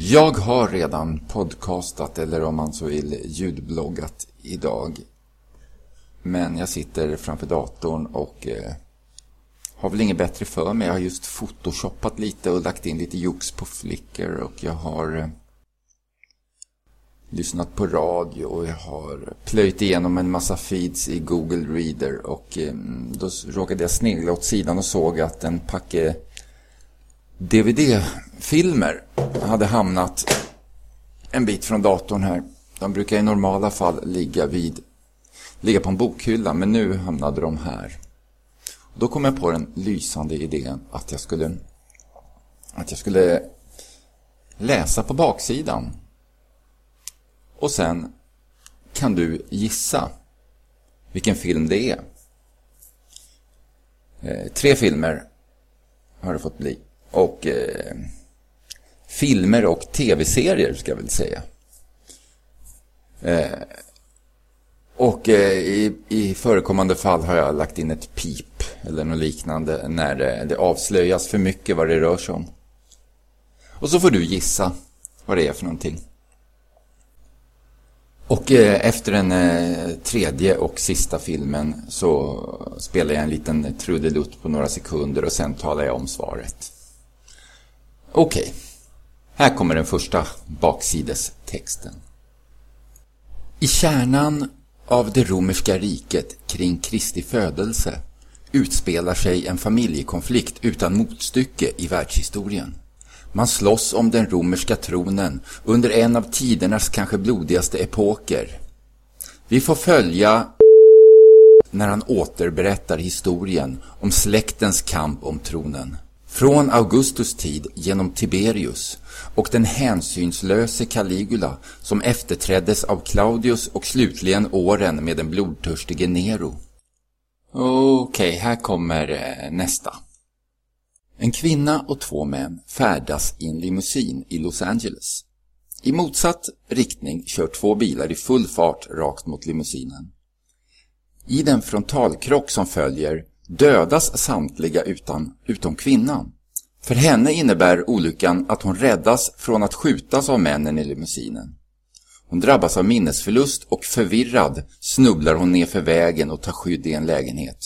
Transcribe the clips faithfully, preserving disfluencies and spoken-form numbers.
Jag har redan podcastat, eller om man så vill ljudbloggat idag. Men jag sitter framför datorn och eh, har väl inget bättre för mig. Jag har just photoshoppat lite och lagt in lite jox på Flickr. Och jag har eh, lyssnat på radio och jag har plöjt igenom en massa feeds i Google Reader. Och eh, då råkade jag snegla åt sidan och såg att en packe D V D-filmer hade hamnat en bit från datorn här. De brukar i normala fall ligga vid ligga på en bokhylla, men nu hamnade de här. Då kom jag på den lysande idén att jag skulle att jag skulle läsa på baksidan. Och sen kan du gissa vilken film det är. Eh, tre filmer har det fått bli. Och eh, filmer och tv-serier ska jag väl säga. Eh, och eh, i, i förekommande fall har jag lagt in ett pip eller något liknande när det, det avslöjas för mycket vad det rör sig om. Och så får du gissa vad det är för någonting. Och eh, efter den eh, tredje och sista filmen så spelar jag en liten trudelutt på några sekunder och sen talar jag om svaret. Okej, okay. Här kommer den första baksidestexten. I kärnan av det romerska riket kring Kristi födelse utspelar sig en familjekonflikt utan motstycke i världshistorien. Man slåss om den romerska tronen under en av tidernas kanske blodigaste epoker. Vi får följa när han återberättar historien om släktens kamp om tronen. Från Augustus tid genom Tiberius och den hänsynslöse Caligula som efterträddes av Claudius och slutligen åren med den blodtörstige Nero. Okej, okay, här kommer nästa. En kvinna och två män färdas i en limousin i Los Angeles. I motsatt riktning kör två bilar i full fart rakt mot limousinen. I den frontalkrock som följer dödas samtliga utan, utom kvinnan. För henne innebär olyckan att hon räddas från att skjutas av männen i limousinen. Hon drabbas av minnesförlust och förvirrad snubblar hon ner för vägen och tar skydd i en lägenhet.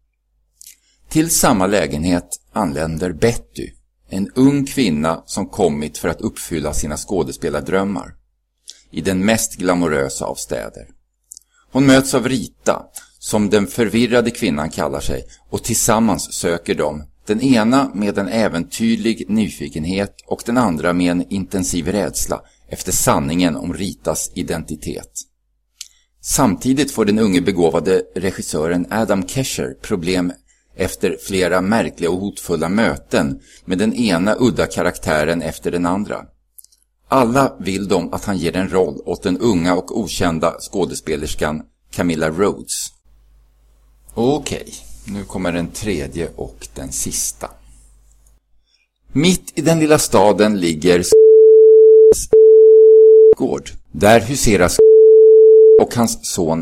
Till samma lägenhet anländer Betty, en ung kvinna som kommit för att uppfylla sina skådespelardrömmar i den mest glamorösa av städer. Hon möts av Rita, som den förvirrade kvinnan kallar sig, och tillsammans söker de, den ena med en äventyrlig nyfikenhet och den andra med en intensiv rädsla efter sanningen om Ritas identitet. Samtidigt får den unge begåvade regissören Adam Kesher problem efter flera märkliga och hotfulla möten med den ena udda karaktären efter den andra. Alla vill de att han ger en roll åt den unga och okända skådespelerskan Camilla Rhodes. Okej, okay, nu kommer den tredje och den sista. Mitt i den lilla staden ligger gård. Där huserar och hans son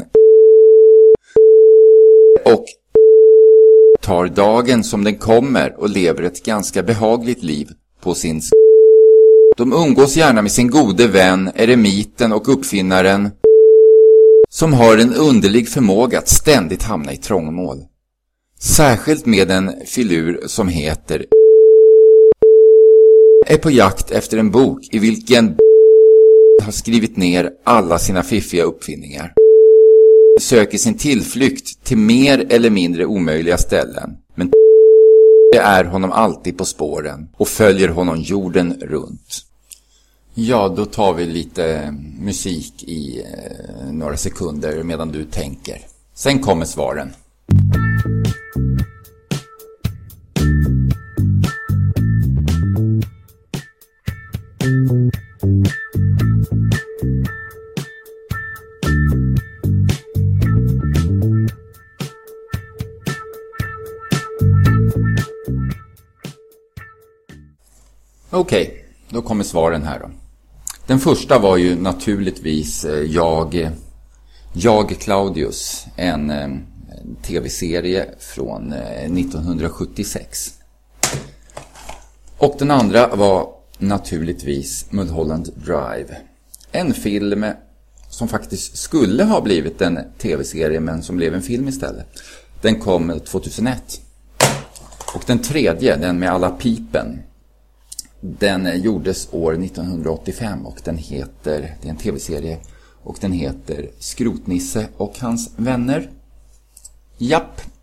och tar dagen som den kommer och lever ett ganska behagligt liv på sin. De umgås gärna med sin gode vän, eremiten och uppfinnaren som har en underlig förmåga att ständigt hamna i trångmål. Särskilt med en filur som heter är på jakt efter en bok i vilken har skrivit ner alla sina fiffiga uppfinningar. Söker sin tillflykt till mer eller mindre omöjliga ställen, men det är honom alltid på spåren och följer honom jorden runt. Ja, då tar vi lite musik i eh, några sekunder medan du tänker. Sen kommer svaren. Okej, okay, då kommer svaren här då. Den första var ju naturligtvis jag, jag Claudius, en, en tv-serie från nittonhundrasjuttiosex. Och den andra var naturligtvis Mulholland Drive. En film som faktiskt skulle ha blivit en tv-serie men som blev en film istället. Den kom tjugohundraett. Och den tredje, den med alla pipen, den gjordes år nittonhundraåttiofem och den heter, det är en tv-serie och den heter Skrotnisse och hans vänner. Japp.